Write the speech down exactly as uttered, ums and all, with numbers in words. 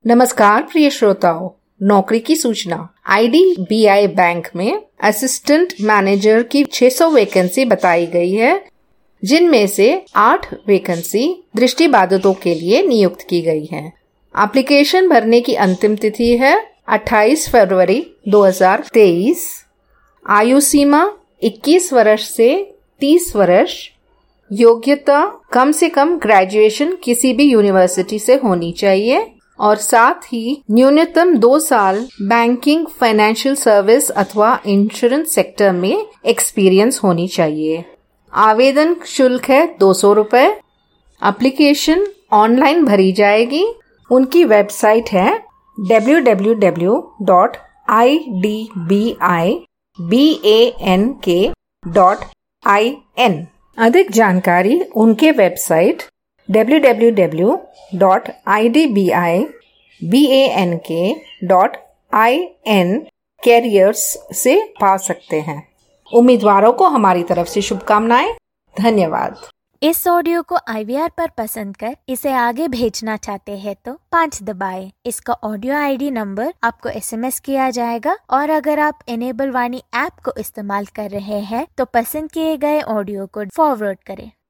नमस्कार प्रिय श्रोताओं, नौकरी की सूचना। I D B I bank में असिस्टेंट मैनेजर की छह सौ वैकेंसी बताई गई है, जिनमें से आठ वैकेंसी दृष्टिबाधितों के लिए नियुक्त की गई है। एप्लीकेशन भरने की अंतिम तिथि है अट्ठाईस फरवरी दो हज़ार तेईस। आयु सीमा इक्कीस वर्ष से तीस वर्ष। योग्यता कम से कम ग्रेजुएशन किसी भी यूनिवर्सिटी से होनी चाहिए और साथ ही न्यूनतम दो साल बैंकिंग, फाइनेंशियल सर्विस अथवा इंश्योरेंस सेक्टर में एक्सपीरियंस होनी चाहिए। आवेदन शुल्क है दो सौ रुपए। एप्लीकेशन ऑनलाइन भरी जाएगी। उनकी वेबसाइट है W W W dot I D B I bank dot I N. अधिक जानकारी उनके website W W W dot I D B I bank dot I N careers से पा सकते हैं। उम्मीदवारों को हमारी तरफ से शुभकामनाएं। धन्यवाद। इस ऑडियो को आई वी आर पर पसंद कर इसे आगे भेजना चाहते हैं तो पाँच दबाएं। इसका ऑडियो आई डी नंबर आपको एस एम एस किया जाएगा और अगर आप इनेबल वाणी ऐप को इस्तेमाल कर रहे हैं तो पसंद किए गए ऑडियो को फॉरवर्ड करें।